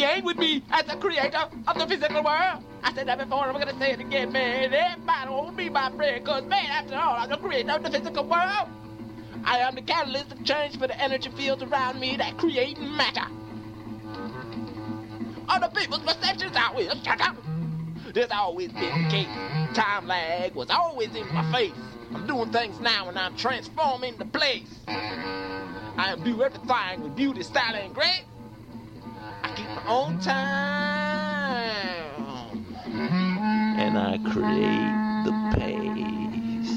engage with me as the creator of the physical world. I said that before, and I'm gonna say it again, man. Everybody won't be my friend, cause man, after all, I'm the creator of the physical world. I am the catalyst of change for the energy fields around me that create matter. Other people's perceptions I will shut up. There's always been the case. Time lag was always in my face. I'm doing things now and I'm transforming the place. I do everything with beauty, style, and grace. I keep my own time. And I create the pace.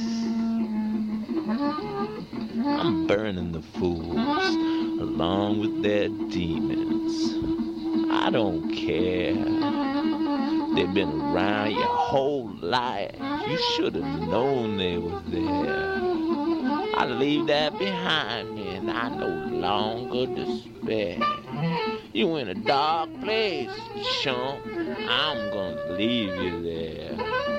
I'm burning the fools along with their demons. I don't care. They've been around your whole life. You should have known they were there. I leave that behind me and I no longer despair. You in a dark place, chump. I'm gonna leave you there.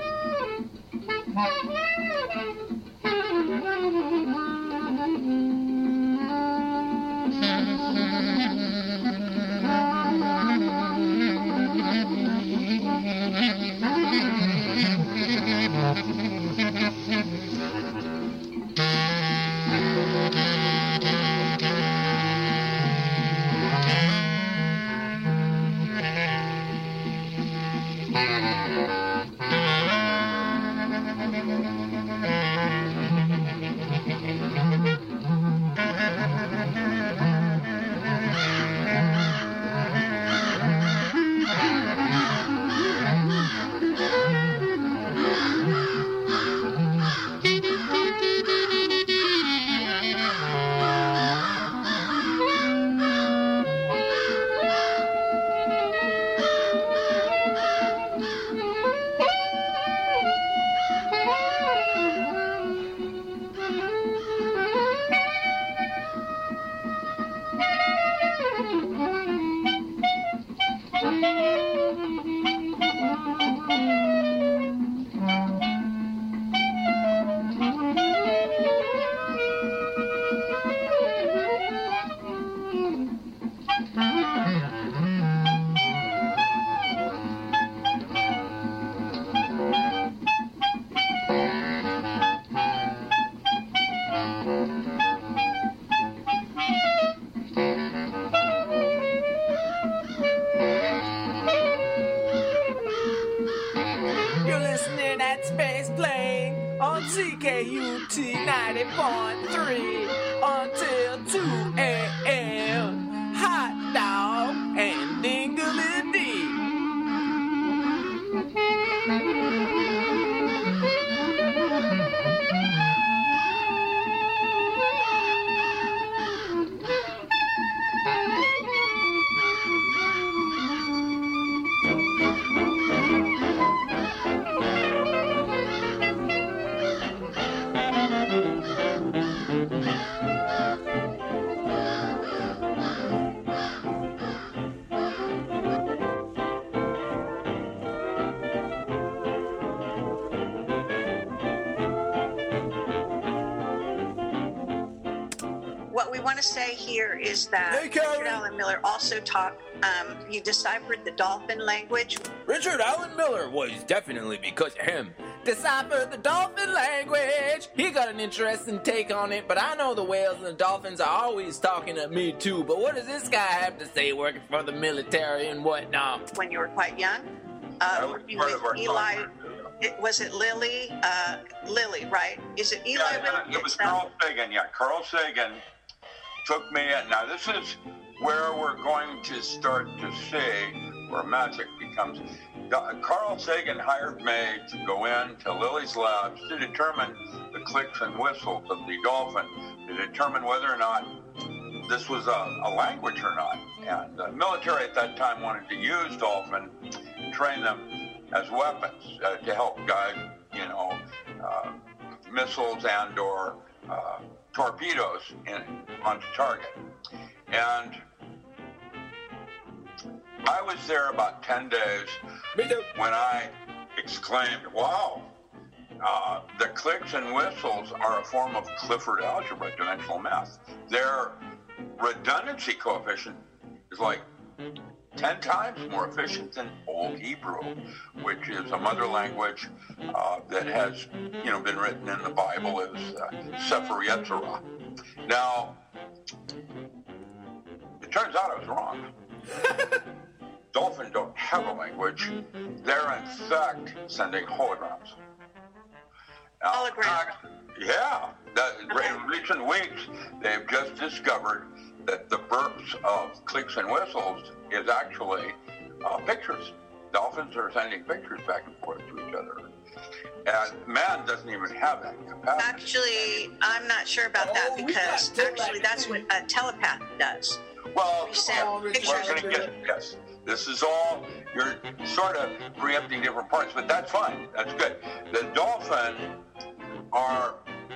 CKUT 90.3 until 2 a.m. Hot dog and dingle-a-dee. What we want to say here is that Richard Allen Miller also taught, he deciphered the dolphin language. Richard Allen Miller was definitely, because of him, deciphered the dolphin language. He got an interesting take on it, but I know the whales and the dolphins are always talking at me too. But what does this guy have to say working for the military and whatnot? When you were quite young, working with Eli, was it Lily? Lily, right? Is it Eli? Yeah, it was Carl Sagan. Yeah, Carl Sagan took me in. Now this is where we're going to start to see where magic becomes. Carl Sagan hired me to go into Lily's labs to determine the clicks and whistles of the dolphin, to determine whether or not this was a language or not. And the military at that time wanted to use dolphin and train them as weapons to help guide, missiles and or torpedoes onto target. And I was there about 10 days when I exclaimed, wow, the clicks and whistles are a form of Clifford algebra, dimensional math. Their redundancy coefficient is like 10 10 times more efficient than Old Hebrew, which is a mother language that has, been written in the Bible as Sefer Yetzirah. Now, it turns out I was wrong. Dolphins don't have a language. They're, in fact, sending holograms. Holograms? Yeah. In recent weeks, they've just discovered that the burps of clicks and whistles is actually pictures. Dolphins are sending pictures back and forth to each other. And man doesn't even have that capacity. Actually, I'm not sure about that because actually that's what a telepath does. Well, we send pictures. Yes. This is all, you're sort of preempting different parts, but that's fine. That's good. The dolphin are,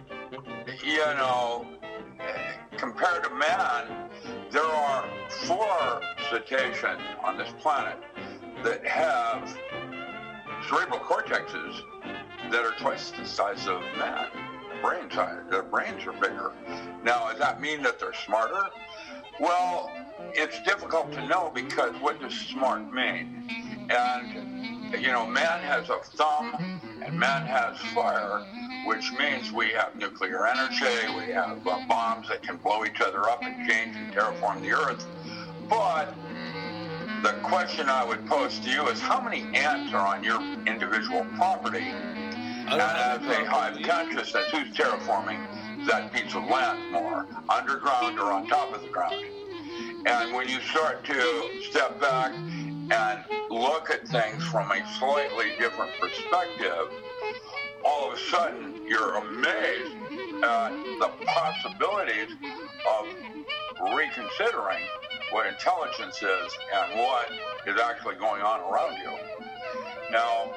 compared to man, there are 4 cetacean on this planet that have cerebral cortexes that are twice the size of man. Brain size. Their brains are bigger. Now, does that mean that they're smarter? Well, it's difficult to know because what does smart mean? And, man has a thumb and man has fire, which means we have nuclear energy, we have bombs that can blow each other up and change and terraform the earth. But the question I would pose to you is how many ants are on your individual property? And as a hive consciousness, who's terraforming that piece of land more, underground or on top of the ground? And when you start to step back and look at things from a slightly different perspective, all of a sudden you're amazed at the possibilities of reconsidering what intelligence is and what is actually going on around you. Now,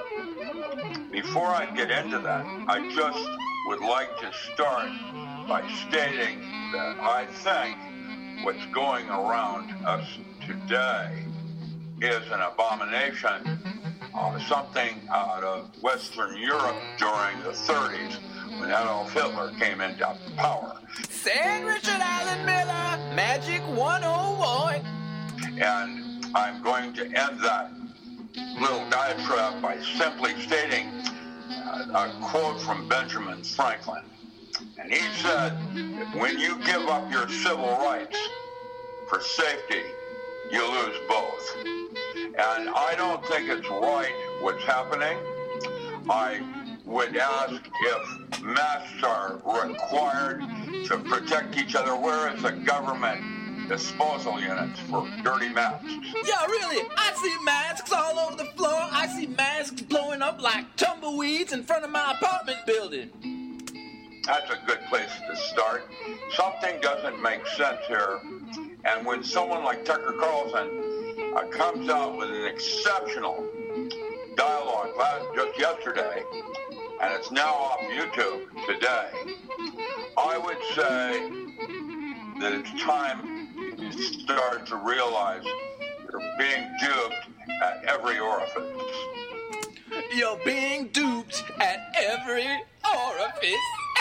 before I get into that, I just would like to start by stating that I think what's going around us today is an abomination, something out of Western Europe during the 30s when Adolf Hitler came into power. San Richard Island Miller, Magic 101. And I'm going to end that little diatribe by simply stating a quote from Benjamin Franklin. And he said, when you give up your civil rights for safety, you lose both. And I don't think it's right what's happening. I would ask if masks are required to protect each other. Where is the government disposal units for dirty masks? Yeah, really, I see masks all over the floor. I see masks blowing up like tumbleweeds in front of my apartment building. That's a good place to start. Something doesn't make sense here. And when someone like Tucker Carlson comes out with an exceptional dialogue just yesterday, and it's now off YouTube today, I would say that it's time you start to realize you're being duped at every orifice. You're being duped at every orifice.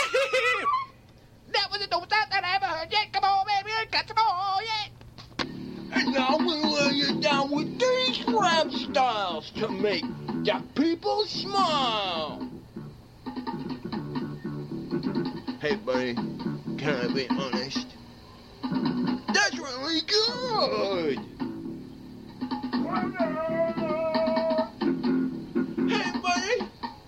That was the dopest that I ever heard yet. Come on, baby, got some more yet. And now we'll lay you down with these rap styles to make the people smile. Hey, buddy, can I be honest? That's really good. Hey, buddy.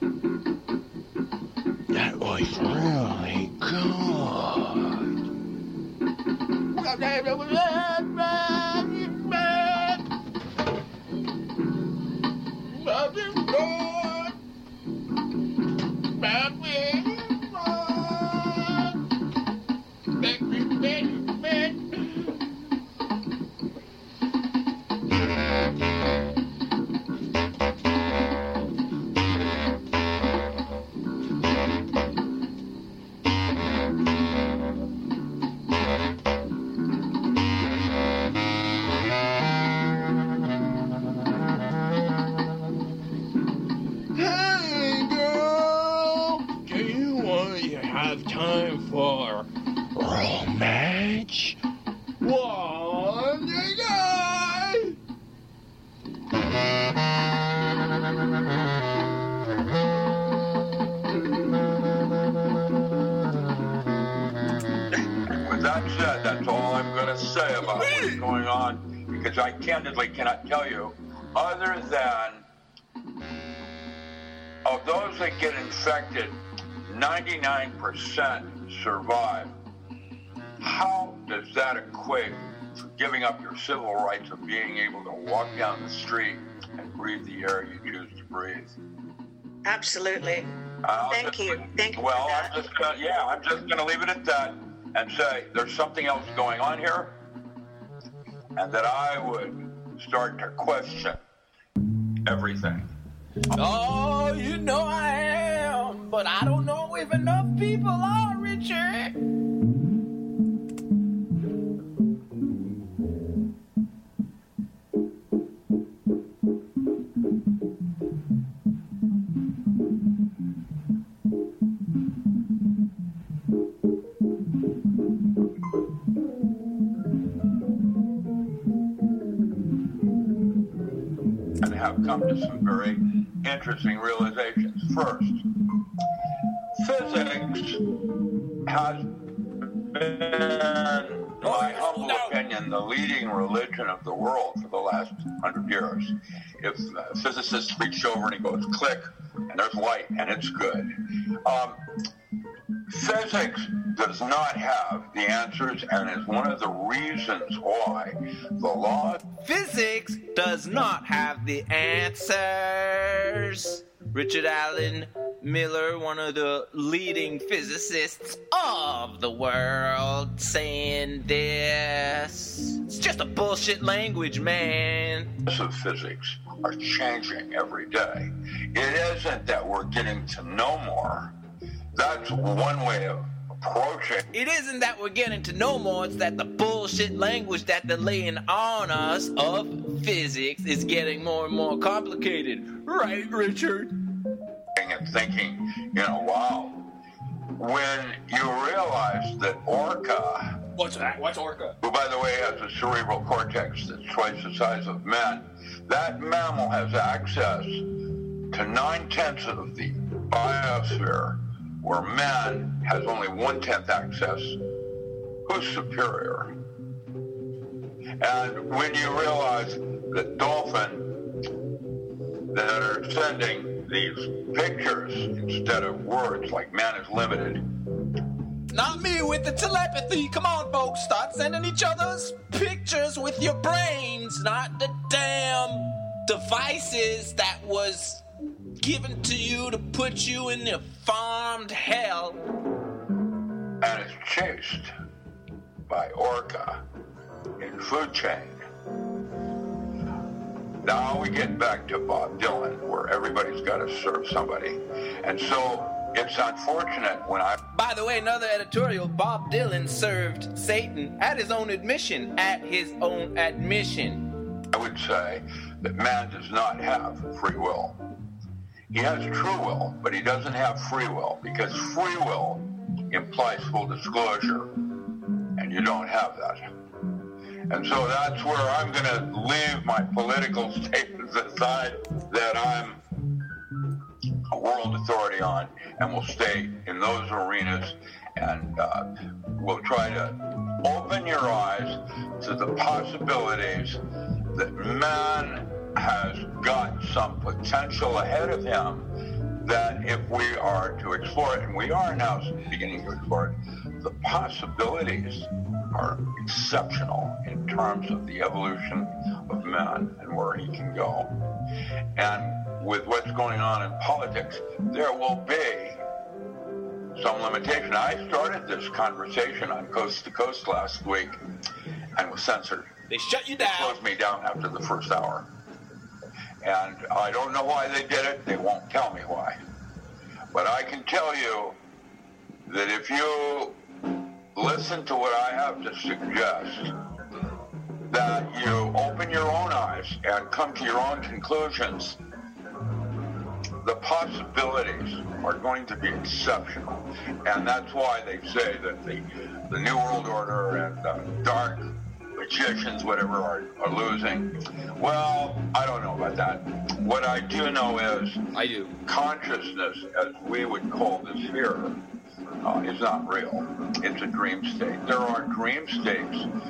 That was really good. to say about what's going on, because I candidly cannot tell you, other than of those that get infected, 99% survive. How does that equate to giving up your civil rights of being able to walk down the street and breathe the air you choose to breathe? Absolutely. Thank you. Well, I'm just going to leave it at that and say there's something else going on here, and that I would start to question everything. Oh, you know I am, but I don't know if enough people are, Richard. And have come to some very interesting realizations. First, physics has been, in my humble opinion, the leading religion of the world for the last 100 years. If a physicist reaches over and he goes click, and there's light, and it's good. Physics does not have the answers, and is one of the reasons why the law... Physics does not have the answers. Richard Alan Miller, one of the leading physicists of the world, saying this. It's just a bullshit language, man. ...of physics are changing every day. It isn't that we're getting to know more. That's one way of approaching. It isn't that we're getting to know more, it's that the bullshit language that they're laying on us of physics is getting more and more complicated. Right, Richard? And thinking, wow. When you realize that orca... What's that? What's orca? Who, by the way, has a cerebral cortex that's twice the size of men. That mammal has access to 9/10 of the biosphere, where man has only 1/10 access. Who's superior? And when you realize that dolphins that are sending these pictures instead of words, like man is limited. Not me with the telepathy. Come on, folks. Start sending each other's pictures with your brains, not the damn devices that was given to you to put you in the farmed hell. And it's chased by orca in food chain. Now we get back to Bob Dylan, where everybody's got to serve somebody. And so it's unfortunate when By the way, another editorial, Bob Dylan served Satan at his own admission. I would say that man does not have free will. He has true will, but he doesn't have free will, because free will implies full disclosure, and you don't have that. And so that's where I'm going to leave my political statements aside that I'm a world authority on, and will stay in those arenas, and we'll try to open your eyes to the possibilities that man has got some potential ahead of him, that if we are to explore it, and we are now beginning to explore it, the possibilities are exceptional in terms of the evolution of man and where he can go. And with what's going on in politics, there will be some limitation. I started this conversation on Coast to Coast last week and was censored. They shut you down. They closed me down after the first hour. And I don't know why they did it. They won't tell me why. But I can tell you that if you listen to what I have to suggest, that you open your own eyes and come to your own conclusions, the possibilities are going to be exceptional. And that's why they say that the New World Order and dark magicians, whatever, are losing. Well, I don't know about that. What I do know is consciousness, as we would call this here, is not real. It's a dream state. There are dream states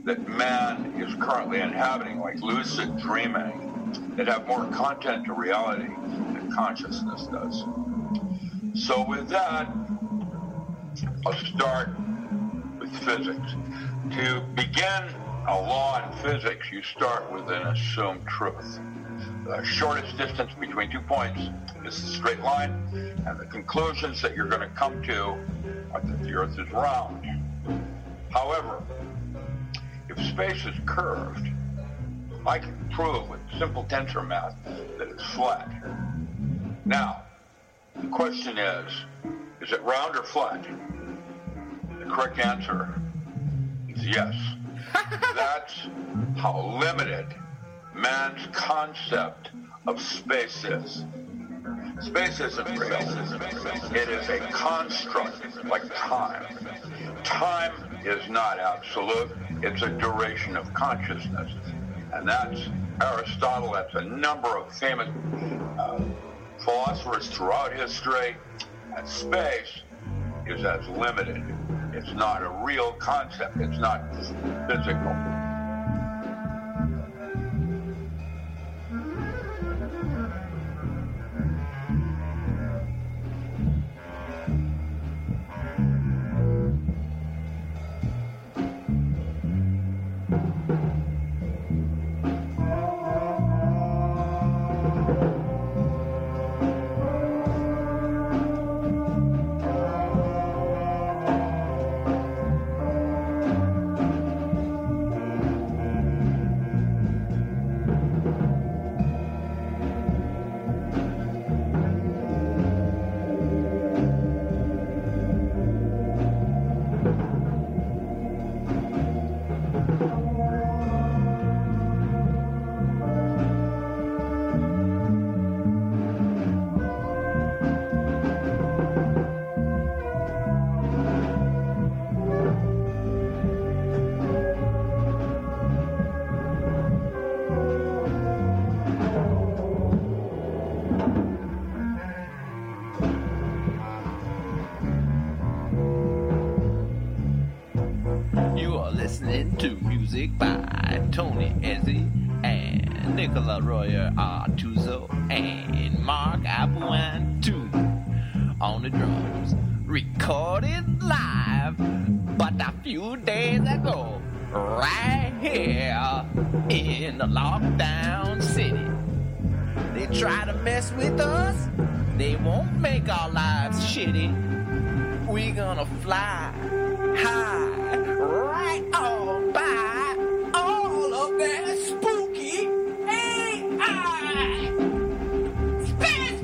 that man is currently inhabiting, like lucid dreaming, that have more content to reality than consciousness does. So with that, I'll start with physics. To begin a law in physics, you start with an assumed truth. The shortest distance between 2 points is the straight line, and the conclusions that you're going to come to are that the Earth is round. However, if space is curved, I can prove with simple tensor math that it's flat. Now, the question is it round or flat? The correct answer is yes. That's how limited man's concept of space is. Space isn't real. It is a construct like time. Time is not absolute. It's a duration of consciousness. And that's Aristotle. That's a number of famous philosophers throughout history. And space is as limited. It's not a real concept. It's not physical. Listening to music by Tony Ezzi and Nicola Royer Artuso and Mark Abuan too on the drums. Recorded live but a few days ago right here in the lockdown city. They try to mess with us, they won't make our lives shitty. We gonna fly high right on by all of that spooky AI. Space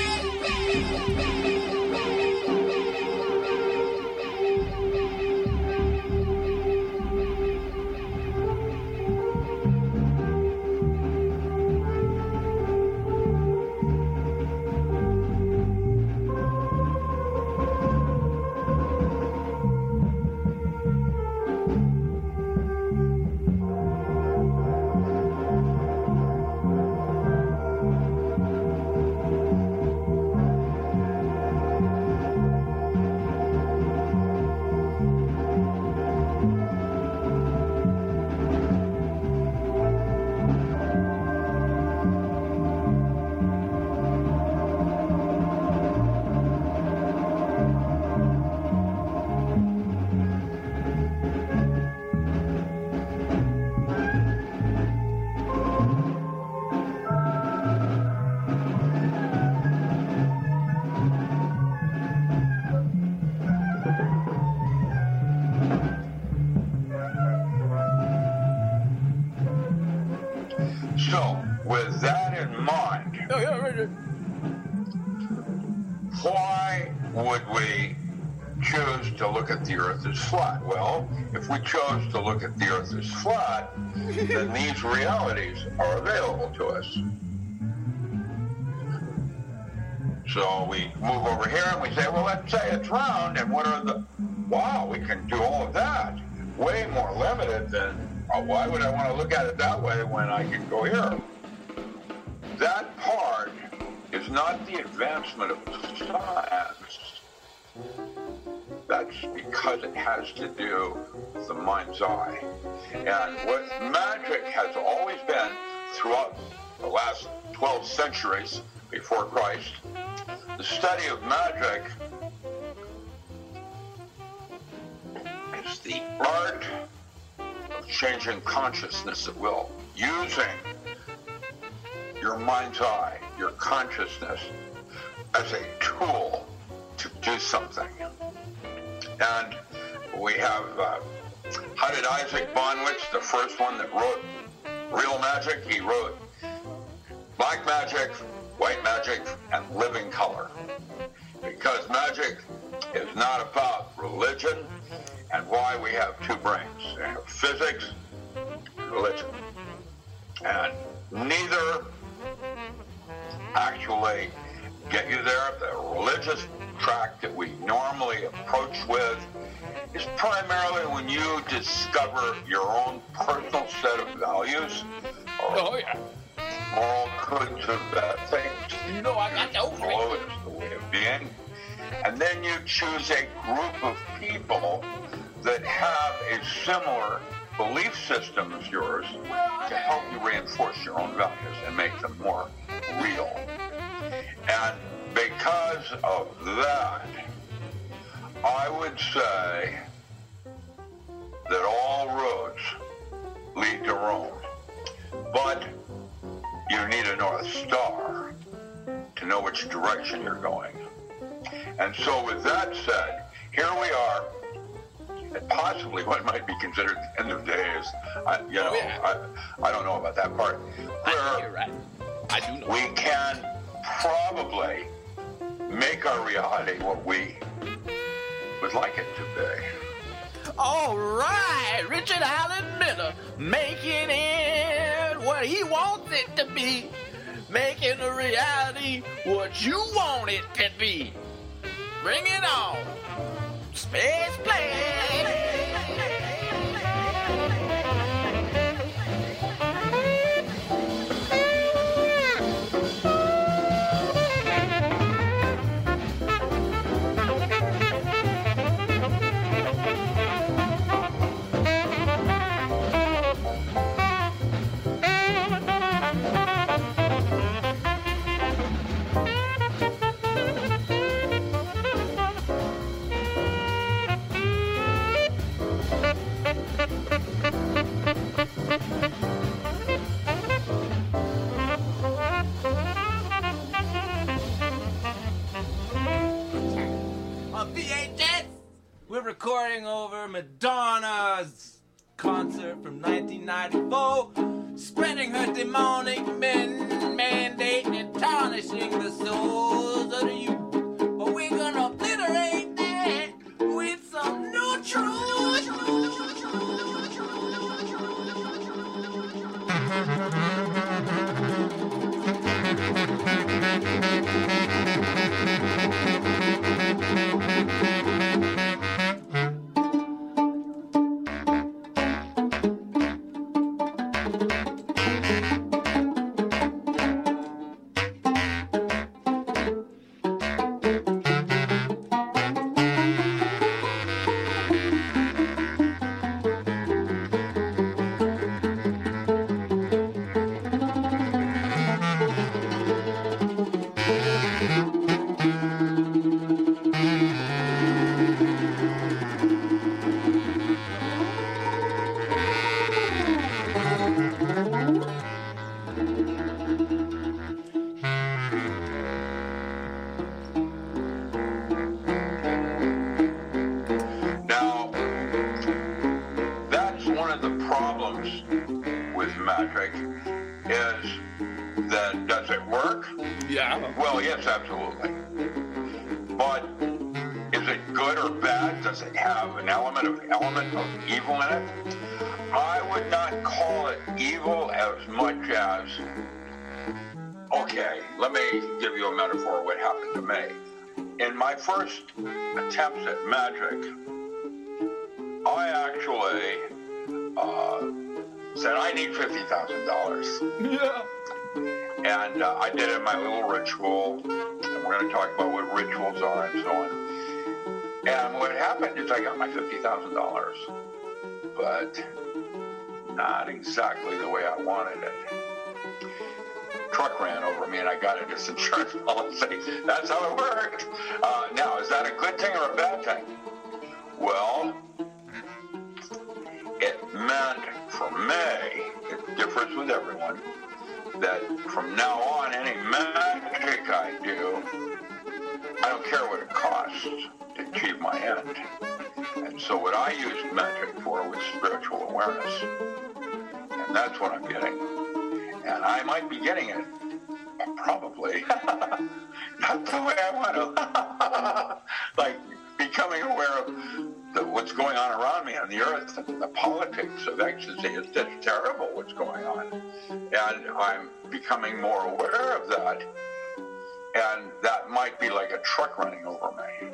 So, with that in mind, why would we choose to look at the Earth as flat? Well, if we chose to look at the Earth as flat, then these realities are available to us. So we move over here and we say, well, let's say it's round, and what are the... Wow, we can do all of that. Way more limited than... why would I want to look at it that way when I can go here? That part is not the advancement of science. That's because it has to do with the mind's eye. And what magic has always been throughout the last 12 centuries before Christ, the study of magic is the art of changing consciousness at will, using your mind's eye, your consciousness, as a tool to do something. And we have, how did Isaac Bonwitz, the first one that wrote real magic? He wrote black magic, white magic, and living color. Because magic is not about religion and why we have two brains. We have physics and religion. And neither actually get you there. The religious track that we normally approach with is primarily when you discover your own personal set of values or moral codes of things. No, I got those. It's the way of being. And then you choose a group of people that have a similar belief system as yours to help you reinforce your own values and make them more real. And because of that, I would say that all roads lead to Rome. But you need a North Star to know which direction you're going. And so with that said, here we are at possibly what might be considered the end of days. I don't know about that part. You're right. I do know. We can probably make our reality what we would like it to be. All right, Richard Allen Miller, making it what he wants it to be, making a reality what you want it to be. Bring it on, Space Plane. Recording over Madonna's concert from 1994, spreading her demonic mandate and tarnishing the souls of the youth. But we're gonna obliterate that with some new truth. magic is that does it work? Yeah. Well, yes, absolutely. But is it good or bad? Does it have an element of evil in it? I would not call it evil as much as, okay, let me give you a metaphor of what happened to me. In my first attempts at magic, I actually said, I need $50,000. Yeah. And I did it in my little ritual, and we're going to talk about what rituals are and so on. And what happened is I got my $50,000, but not exactly the way I wanted it. Truck ran over me and I got a insurance policy. That's how it worked. Now, is that a good thing or a bad thing? Well, it meant for me, it differs with everyone, that from now on, any magic I do, I don't care what it costs to achieve my end. And so what I used magic for was spiritual awareness. And that's what I'm getting. And I might be getting it, probably, not the way I want to. Like becoming aware of what's going on around me on the earth, the politics of ecstasy. It's just terrible what's going on. And I'm becoming more aware of that. And that might be like a truck running over me.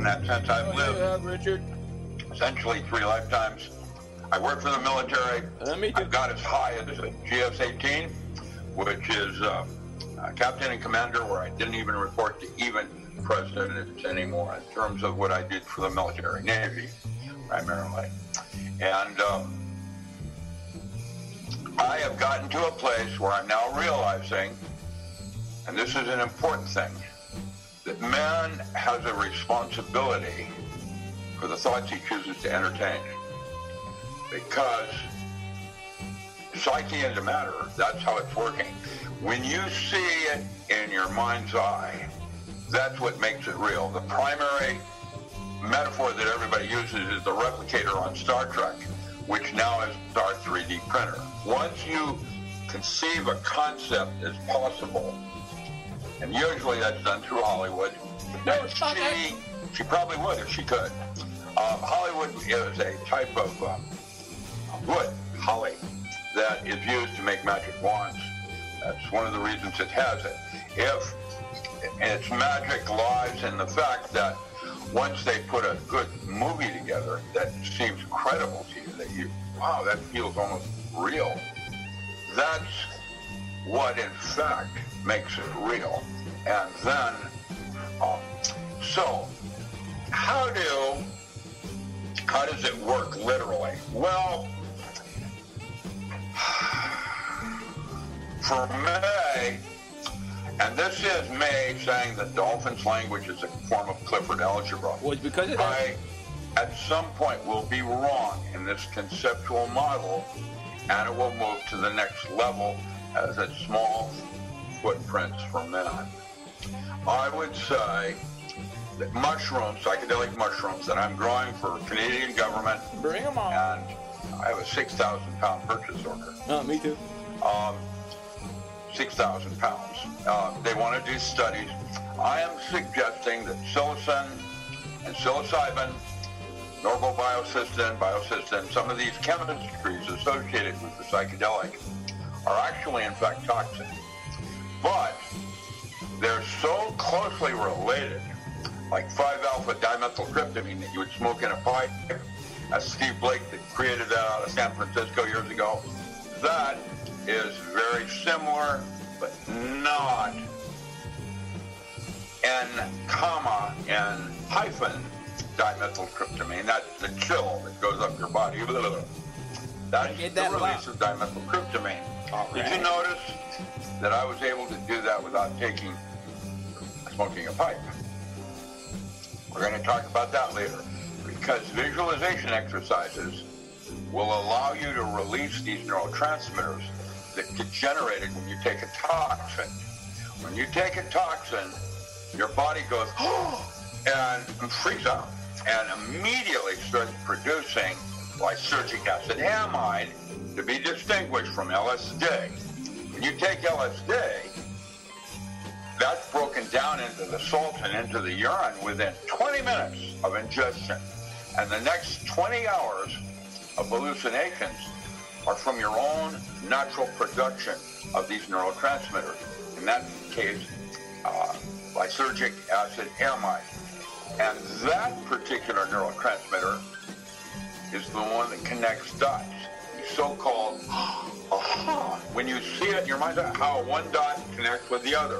that sense. I've lived Yeah, Richard. essentially 3 lifetimes. I worked for the military. Me too. I've got as high as a GS-18, which is captain and commander, where I didn't even report to even presidents anymore in terms of what I did for the military, Navy, primarily. And I have gotten to a place where I'm now realizing, and this is an important thing, that man has a responsibility for the thoughts he chooses to entertain. Because psyche is a matter, that's how it's working. When you see it in your mind's eye, that's what makes it real. The primary metaphor that everybody uses is the replicator on Star Trek, which now is our 3D printer. Once you conceive a concept as possible, and usually that's done through Hollywood, and she probably would if she could. Hollywood is a type of wood, holly, that is used to make magic wands. That's one of the reasons it has it. If its magic lies in the fact that once they put a good movie together that seems credible to you, that you, wow, that feels almost real, that's what in fact makes it real. And then, so how does it work literally? Well, for May, and this is May saying that dolphins' language is a form of Clifford algebra. Well, it's because of that. I, at some point, will be wrong in this conceptual model, and it will move to the next level as a small footprints for man. I would say that mushrooms, psychedelic mushrooms that I'm growing for Canadian government. Bring them on. And I have a 6,000 pound purchase order. Oh, me too. 6,000 pounds. They want to do studies. I am suggesting that psilocin and psilocybin, normobiocystin, some of these chemistries associated with the psychedelic are actually, in fact, toxic. But they're so closely related, like 5-alpha-dimethyltryptamine that you would smoke in a pipe. That's Steve Blake that created that out of San Francisco years ago. That is very similar, but not N-hyphen dimethyltryptamine. That's the chill that goes up your body. That's the release of dimethyltryptamine. Did you notice that I was able to do that without smoking a pipe? We're going to talk about that later, because visualization exercises will allow you to release these neurotransmitters that get generated when you take a toxin. When you take a toxin, your body goes, and freaks out, and immediately starts producing lysergic acid amide to be distinguished from LSD. When you take LSD, that's broken down into the salt and into the urine within 20 minutes of ingestion. And the next 20 hours of hallucinations are from your own natural production of these neurotransmitters. In that case, lysergic acid amide. And that particular neurotransmitter is the one that connects dots. The so-called aha. When you see it in your mind, how one dot connects with the other.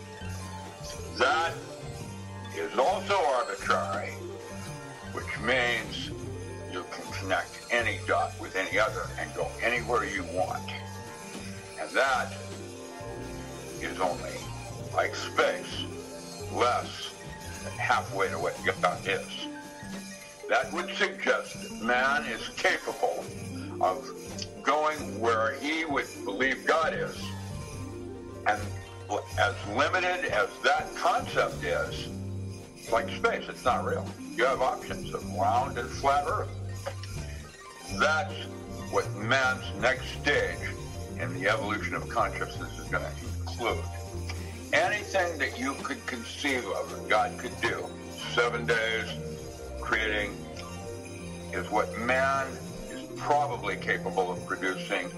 That is also arbitrary, which means you can connect any dot with any other and go anywhere you want. And that is only, like space, less than halfway to what God is. That would suggest that man is capable of going where he would believe God is. And as limited as that concept is, it's like space, it's not real. You have options of round and flat Earth. That's what man's next stage in the evolution of consciousness is going to include. Anything that you could conceive of that God could do, 7 days creating, is what man is probably capable of producing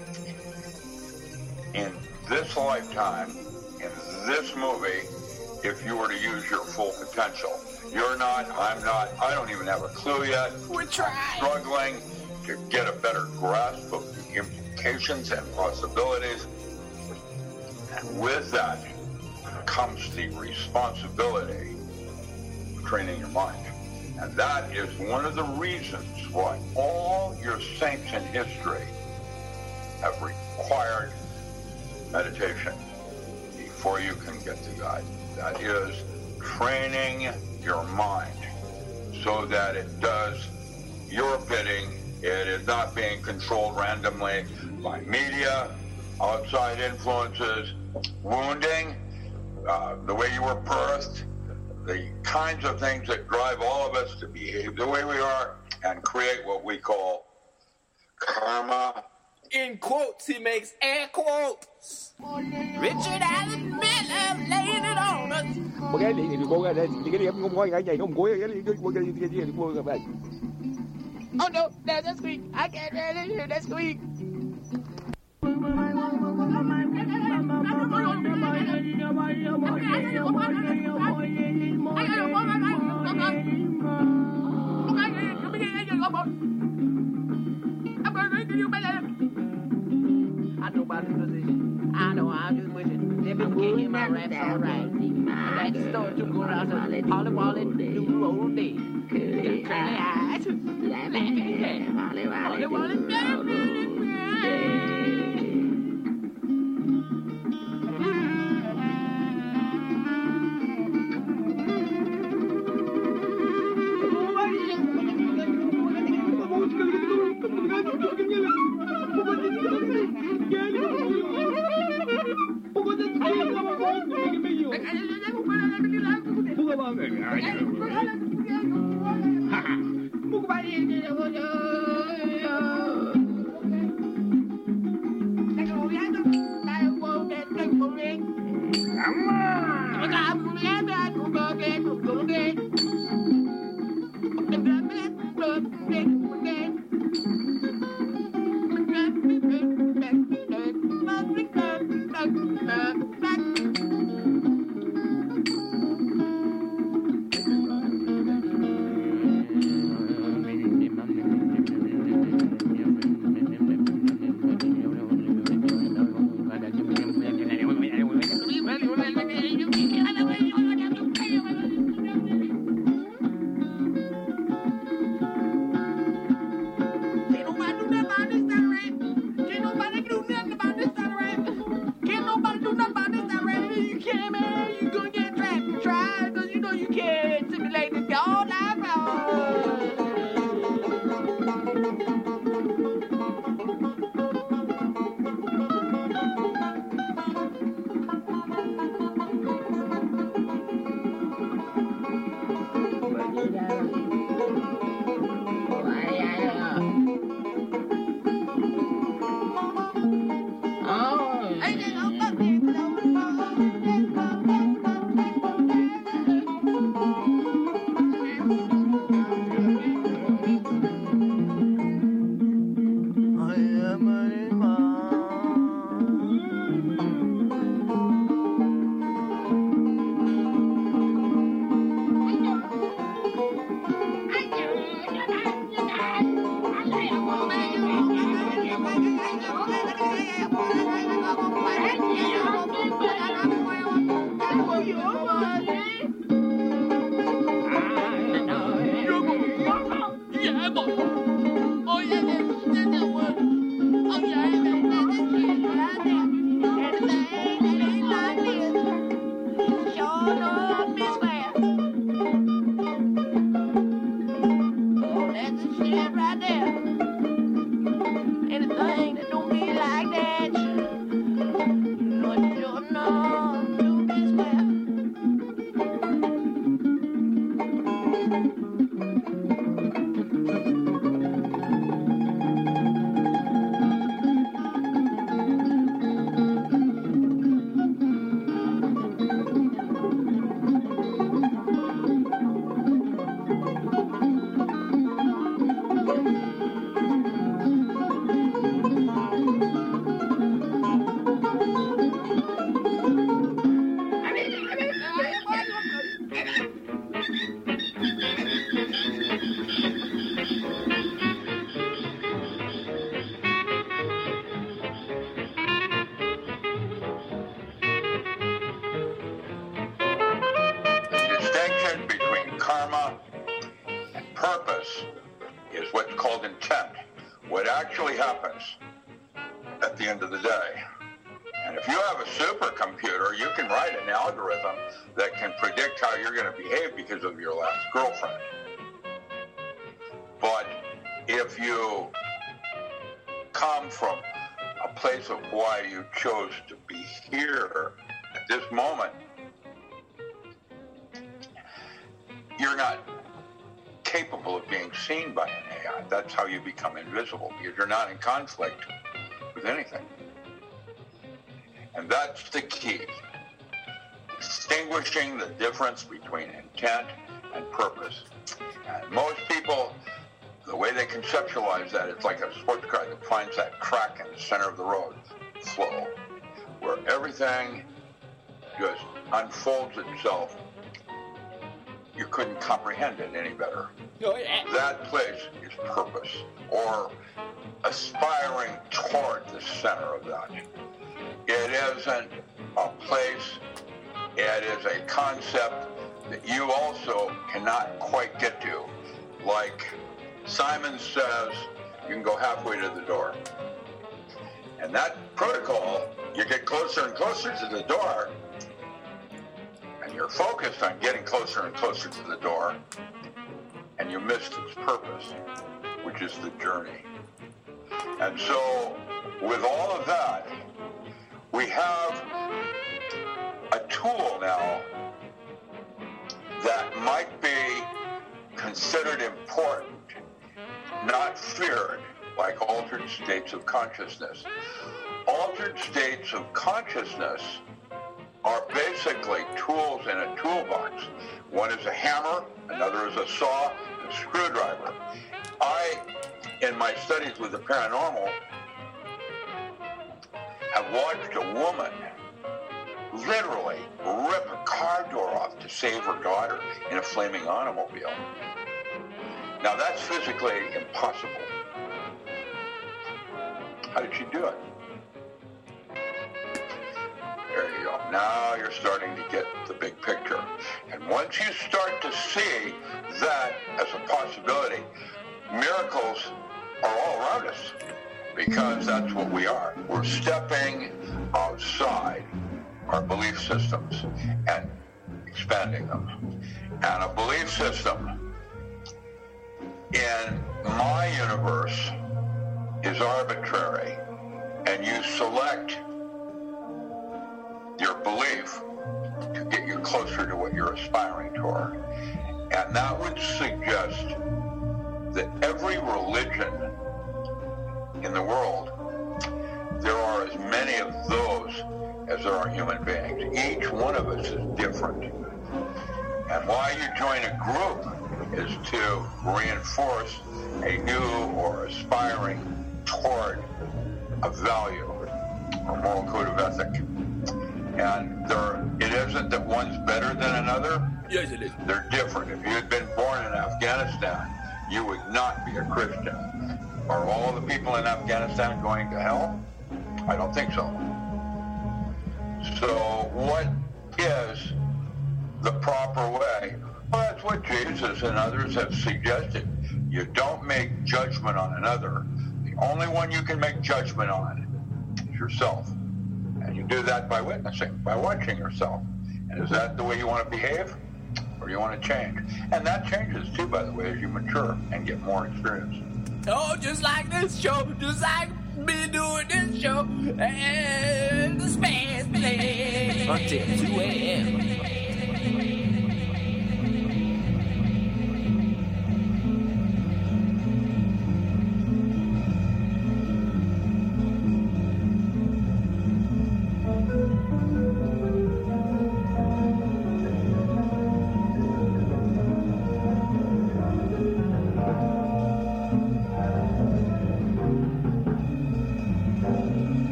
in this lifetime, in this movie, if you were to use your full potential. You're not, I'm not, I don't even have a clue yet. We're trying. Struggling to get a better grasp of the implications and possibilities. And with that comes the responsibility of training your mind. And that is one of the reasons why all your saints in history have required meditation before you can get to God. That is training your mind so that it does your bidding. It is not being controlled randomly by media, outside influences, wounding, the way you were birthed, the kinds of things that drive all of us to behave the way we are and create what we call karma. In quotes, he makes air quotes. Richard Allen Miller laying it on us. Oh no, that's a squeak. I can't really hear that squeak. I know about this position. I know, I'm just wishing. If people can't hear my raps all right. I got the story to go around to Holly Wally, do the whole day. Crazy eyes. Holly Wally, purpose is what's called intent. What actually happens at the end of the day. And if you have a supercomputer, you can write an algorithm that can predict how you're going to behave because of your last girlfriend. But if you come from a place of why you chose to be here at this moment, you're not capable of being seen by an AI. That's how you become invisible, because you're not in conflict with anything. And that's the key. Distinguishing the difference between intent and purpose. And most people, the way they conceptualize that, it's like a sports car that finds that crack in the center of the road flow, where everything just unfolds itself. You couldn't comprehend it any better. Oh, yeah. That place is purpose, or aspiring toward the center of that. It isn't a place, it is a concept that you also cannot quite get to. Like Simon says, you can go halfway to the door. And that protocol, you get closer and closer to the door, and you're focused on getting closer and closer to the door, and you missed its purpose, which is the journey. And so, with all of that, we have a tool now that might be considered important, not feared, like altered states of consciousness. Altered states of consciousness are basically tools in a toolbox. One is a hammer, another is a saw, and a screwdriver. I, in my studies with the paranormal, have watched a woman literally rip a car door off to save her daughter in a flaming automobile. Now that's physically impossible. How did she do it? There you go. Now you're starting to get the big picture. And once you start to see that as a possibility, miracles are all around us, because that's what we are. We're stepping outside our belief systems and expanding them. And a belief system in my universe is arbitrary, and you select your belief to get you closer to what you're aspiring toward. And that would suggest that every religion in the world, there are as many of those as there are human beings. Each one of us is different. And why you join a group is to reinforce a new or aspiring toward a value or moral code of ethic. And it isn't that one's better than another. Yes, it is. They're different. If you had been born in Afghanistan, you would not be a Christian. Are all the people in Afghanistan going to hell? I don't think so. So what is the proper way? Well, that's what Jesus and others have suggested. You don't make judgment on another. The only one you can make judgment on is yourself. And you do that by witnessing, by watching yourself. And is that the way you want to behave? Or do you want to change? And that changes too, by the way, as you mature and get more experience. Oh, just like this show, just like me doing this show, and the space place until 2 a.m.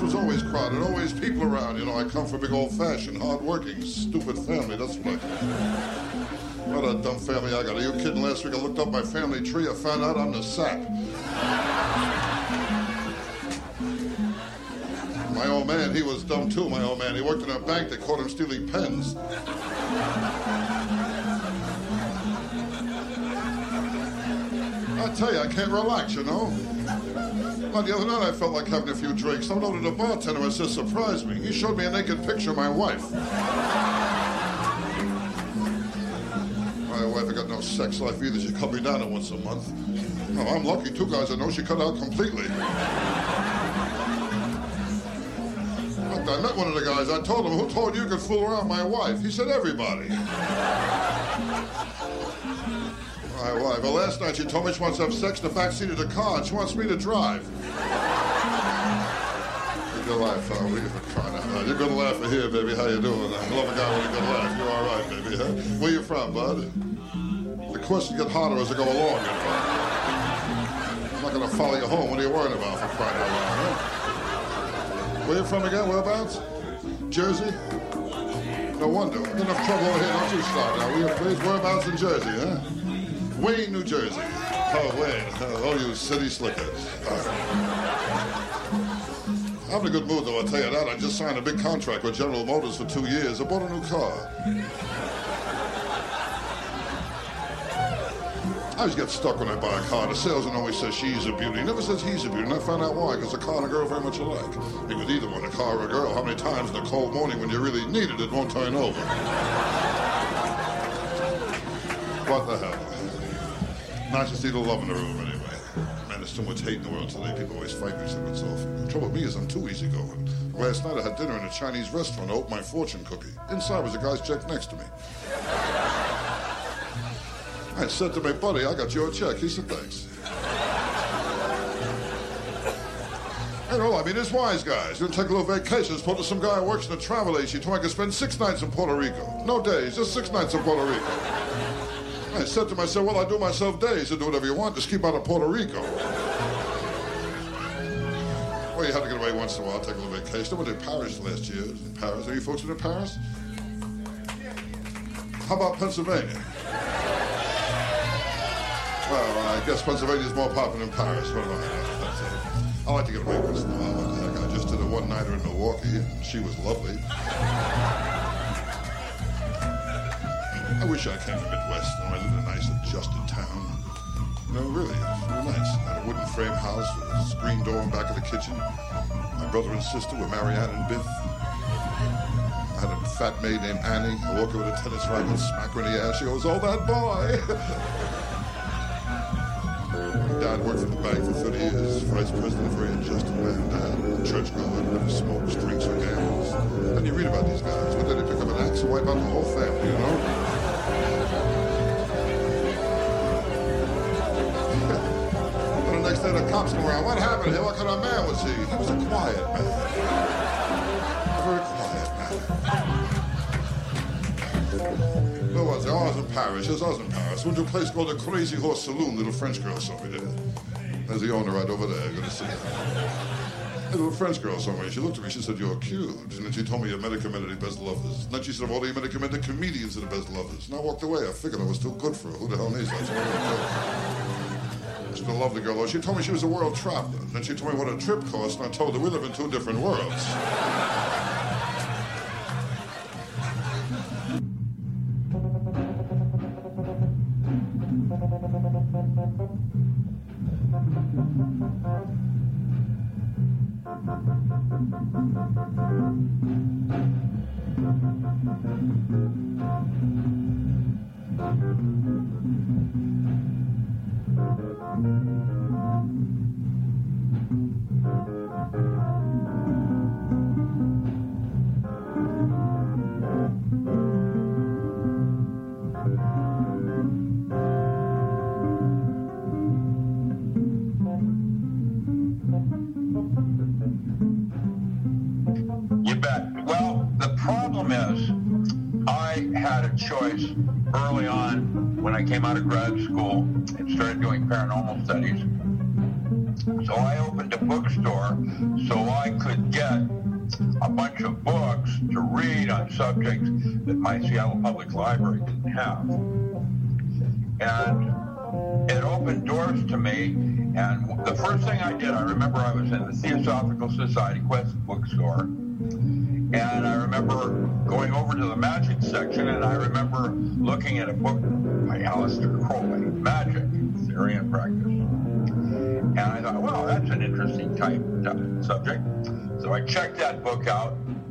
was always crowded, always people around. You know, I come from a big old-fashioned, hard-working, stupid family. That's what I come. What a dumb family I got. Are you kidding? Last week I looked up my family tree. I found out I'm the sap. My old man, he was dumb too, my old man. He worked in a bank. They caught him stealing pens. I tell you, I can't relax, you know. Well, the other night I felt like having a few drinks. I noted the bartender and just surprised me. He showed me a naked picture of my wife. My wife had got no sex life either. She cut me down to once a month. Oh, I'm lucky. 2 guys I know she cut out completely. I met one of the guys. I told him, who told you could fool around my wife? He said, everybody. My wife. Well, last night she told me she wants to have sex in the backseat of the car and she wants me to drive. You're gonna laugh, huh? We're crying out loud. You're gonna laugh for here, baby. How you doing? I love a guy with a good laugh. You're all right, baby, huh? Where you from, bud? The questions get harder as they go along, you know. I'm not gonna follow you home. What are you worrying about, for crying out loud, huh? Where you from again? Whereabouts? Jersey? No wonder. We're enough trouble over here. Don't you start now. Whereabouts in Jersey, huh? Wayne, New Jersey. Oh, Wayne. Oh, you city slickers. I'm in a good mood, though, I'll tell you that. I just signed a big contract with General Motors for 2 years. I bought a new car. I always get stuck when I buy a car. The salesman always says she's a beauty. He never says he's a beauty, and I found out why, because a car and a girl are very much alike. You could either want a car or a girl. How many times in a cold morning when you really need it, it won't turn over? What the hell? Not just need a love in the room, anyway. Man, there's so much hate in the world today. People always fight me, so it's awful. The trouble with me is I'm too easygoing. Last night I had dinner in a Chinese restaurant. I opened my fortune cookie. Inside was a guy's check next to me. I said to my buddy, I got your check. He said, thanks. You know, I mean, there's wise guys. You're going to take a little vacation. Spoke to some guy who works in a travel agency. He told me I could spend 6 nights in Puerto Rico. No days, just 6 nights in Puerto Rico. I said to myself, well, I do myself days. You do whatever you want. Just keep out of Puerto Rico. Well, you have to get away once in a while, take a little vacation. I went to Paris last year. In Paris. Any folks been in Paris? How about Pennsylvania? Well, I guess Pennsylvania's more popular than Paris. What do I know? I like to get away once in a while. Heck, I just did a one-nighter in Milwaukee, and she was lovely. I wish I came to the Midwest and I lived in a nice, adjusted town. No, really, it's really nice. I had a wooden frame house with a screen door in back of the kitchen. My brother and sister were Marianne and Biff. I had a fat maid named Annie. I walk her with a tennis racket, smack her in the ass. She goes, oh, that boy. Dad worked for the bank for 30 years, vice president, very adjusted man. Dad, church-going, smokes, drinks, or gambles. And you read about these guys, but then they pick up an axe and wipe out the whole family, you know? And the next day the cops come around. What happened here? What kind of man was he? He was a quiet man. A very quiet man. Where was I? Oh, I was in Paris. Yes, I was in Paris. Went to a place called the Crazy Horse Saloon. Little French girl saw me there. There's the owner right over there. Good to see you. A little French girl saw me. She looked at me. She said, you're cute. And then she told me you're medicamented best lovers. And then she said, all the medicamented comedians are the best lovers. And I walked away. I figured I was too good for her. Who the hell needs that? She's a lovely girl, though. She told me she was a world traveler. And then she told me what a trip cost. And I told her we live in 2 different worlds. You bet. Well, the problem is, I had a choice early on when I came out of grad school and started doing paranormal studies. So I opened a bookstore so I could get a bunch of books to read on subjects that my Seattle Public Library didn't have. And it opened doors to me. And the first thing I did, I remember I was in the Theosophical Society Quest bookstore. And I remember going over to the magic section, and I remember looking at a book by Aleister Crowley, Magic, Theory and Practice. And I thought, well, that's an interesting type subject. So I checked that book out.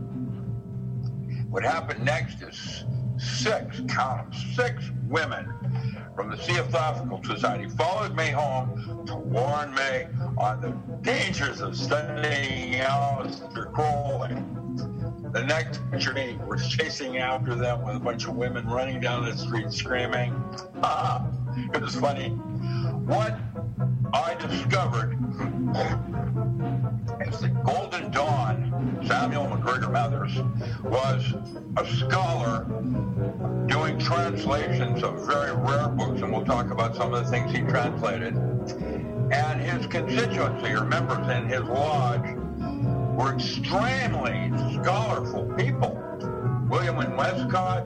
What happened next is six women from the Theosophical Society followed me home to warn me on the dangers of studying Aleister Crowley. The next picture was chasing after them with a bunch of women running down the street screaming. It was funny. What I discovered is that Golden Dawn, Samuel McGregor Mathers, was a scholar doing translations of very rare books, and we'll talk about some of the things he translated. And his constituency, or members in his lodge, were extremely scholarful people. William and Westcott,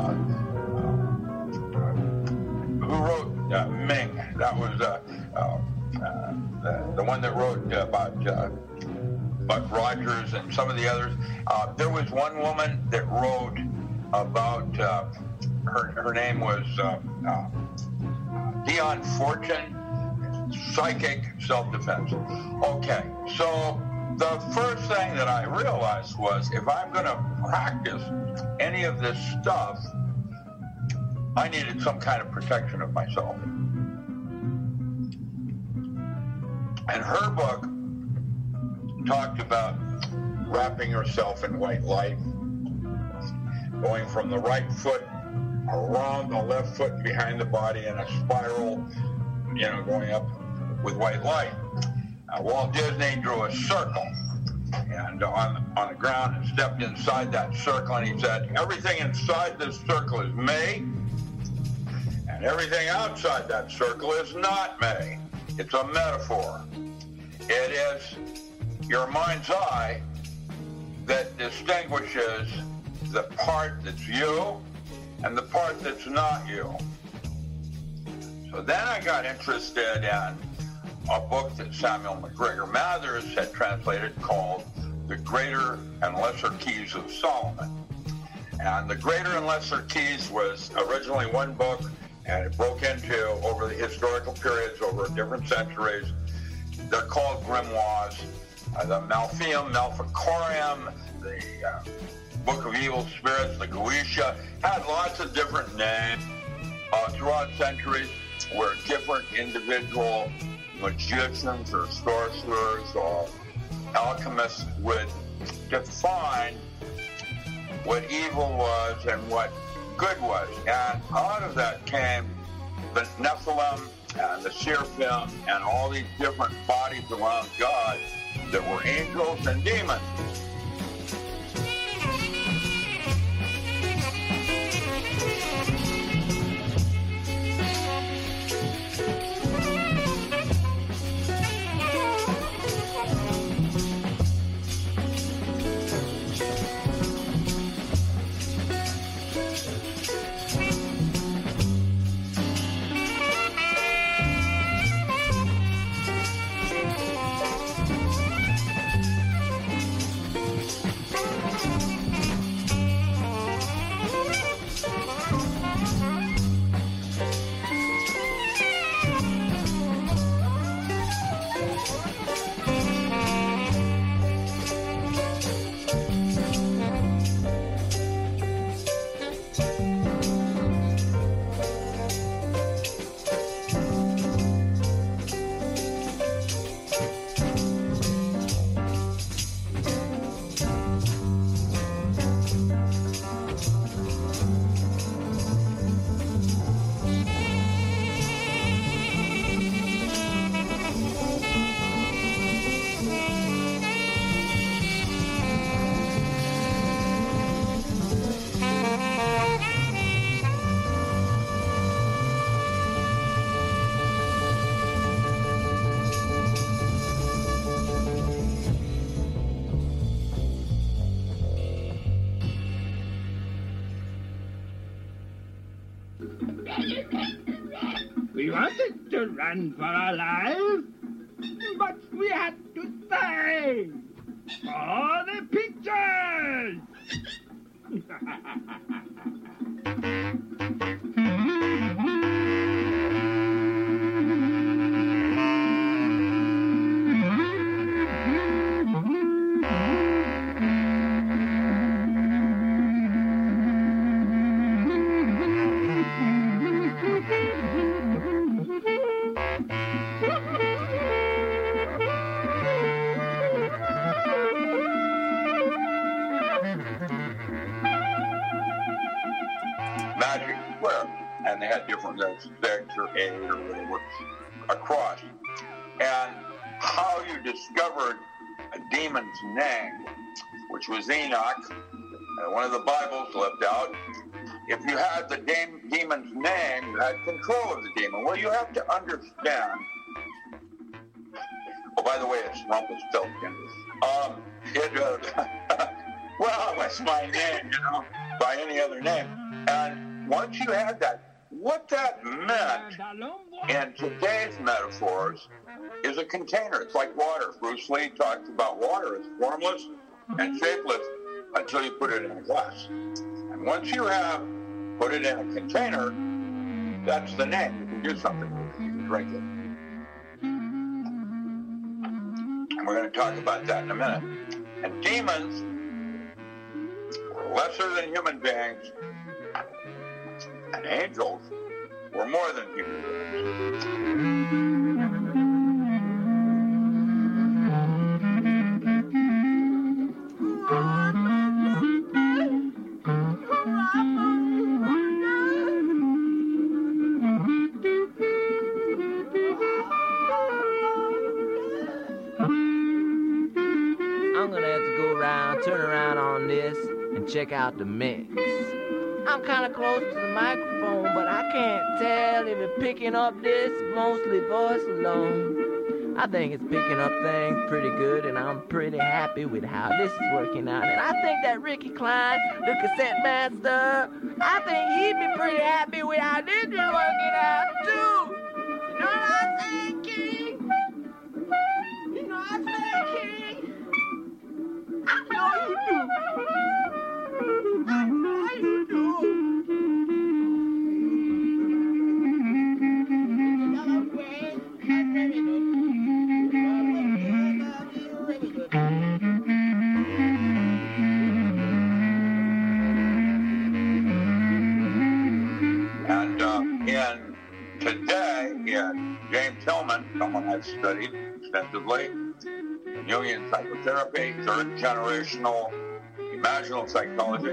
who wrote Ming, that was the one that wrote about Buck Rogers and some of the others. There was one woman that wrote about, her name was Dion Fortune, psychic self-defense. Okay, so the first thing that I realized was if I'm going to practice any of this stuff, I needed some kind of protection of myself. And her book talked about wrapping yourself in white light, going from the right foot around the left foot and behind the body in a spiral, going up with white light. Walt Disney drew a circle and on the ground and stepped inside that circle, and he said, everything inside this circle is me, and everything outside that circle is not me. It's a metaphor. It is your mind's eye that distinguishes the part that's you and the part that's not you. So then I got interested in a book that Samuel McGregor Mathers had translated called The Greater and Lesser Keys of Solomon. And The Greater and Lesser Keys was originally one book, and it broke into, over the historical periods, over different centuries. They're called grimoires. The Malfium, Malficorium, the Book of Evil Spirits, the Goetia, had lots of different names throughout centuries where different individual magicians or sorcerers or alchemists would define what evil was and what good was. And out of that came the Nephilim and the Seraphim and all these different bodies around God that were angels and demons. to run for our lives, but we had to stay for the pictures. Magic Square, and they had different 6 or 8 or whatever across. And how you discovered a demon's name, which was Enoch, one of the Bibles left out. If you had the demon's name, you had control of the demon. Well, you have to understand. Oh, by the way, it's Rumpelstiltskin. Well, it's my name, by any other name. And once you had that, what that meant in today's metaphors is a container. It's like water. Bruce Lee talks about water. It's formless and shapeless until you put it in a glass. And once you have put it in a container, that's the name. You can do something with it. You can drink it. And we're going to talk about that in a minute. And demons were lesser than human beings, and angels were more than human beings. I'm gonna have to go around, turn around on this, and check out the mix. I'm kind of close to the microphone, but I can't tell if it's picking up this mostly voice alone. I think it's picking up things pretty good, and I'm pretty happy with how this is working out. And I think that Ricky Klein, the cassette master, I think he'd be pretty happy with how this is working out, too. You know what I'm saying, King? You know what I'm saying, King? I know you do. I know you do. And today, James Hillman, someone I've studied extensively, Jungian psychotherapy, third generational imaginal psychology.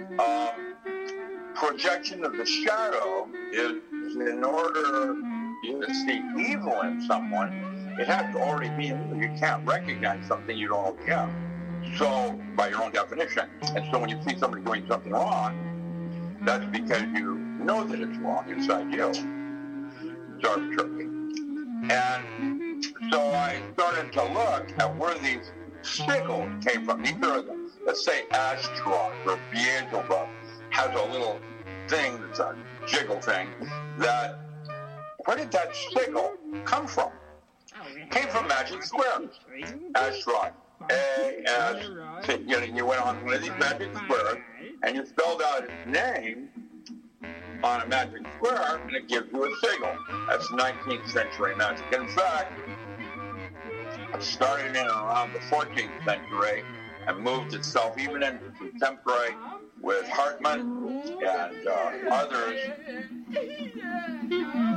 Projection of the shadow is in order you to see evil in someone, it has to already be in you. You can't recognize something you don't already have. So, by your own definition. And so when you see somebody doing something wrong, that's because you know that it's wrong inside you. It's arbitrary. And so I started to look at where these signals came from. These are the, let's say, Ashtaroth or Beelzebub has a little thing that's a jiggle thing that, where did that signal come from? It came from Magic Square. Ashtaroth. A-S, you went on one of these Magic Squares and you spelled out his name on a Magic Square and it gives you a signal. That's 19th century magic. In fact, it started in around the 14th century and moved itself even into contemporary with Hartman and others.